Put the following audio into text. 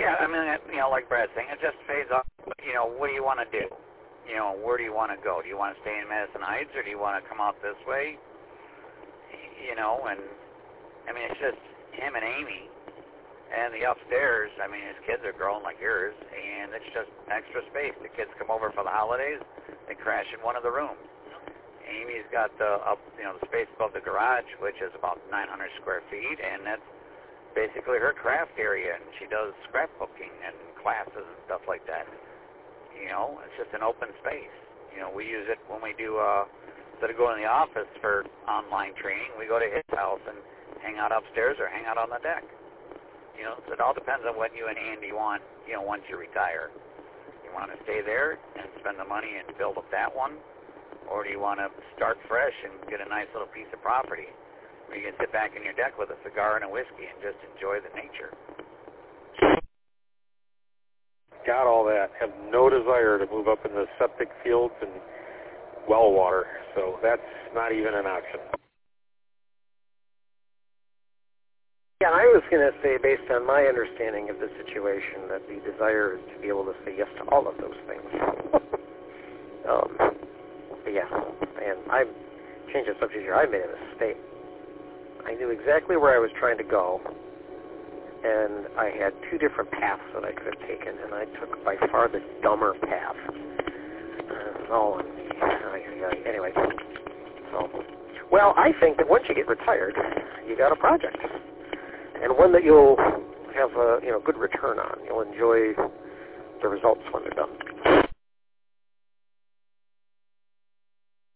yeah, I mean, like Brad's saying, it just fades off. What do you want to do? Where do you want to go? Do you want to stay in Madison Heights, or do you want to come out this way? And I mean, it's just him and Amy, and the upstairs. I mean, his kids are grown like yours, and it's just extra space. The kids come over for the holidays, they crash in one of the rooms. Amy's got the space above the garage, which is about 900 square feet, and that's basically her craft area, and she does scrapbooking and classes and stuff like that. It's just an open space. We use it when we do, instead of going to the office for online training, we go to his house and hang out upstairs or hang out on the deck. So it all depends on what you and Andy want, once you retire. You want to stay there and spend the money and build up that one, or do you want to start fresh and get a nice little piece of property where you can sit back in your deck with a cigar and a whiskey and just enjoy the nature? Got all that. Have no desire to move up in the septic fields and well water, so that's not even an option. Yeah, I was going to say, based on my understanding of the situation, that the desire is to be able to say yes to all of those things. But yeah, and I've changed the subject here. I made a mistake. I knew exactly where I was trying to go, and I had two different paths that I could have taken, and I took by far the dumber path. Anyway, well, I think that once you get retired, you got a project, and one that you'll have a good return on. You'll enjoy the results when they're done.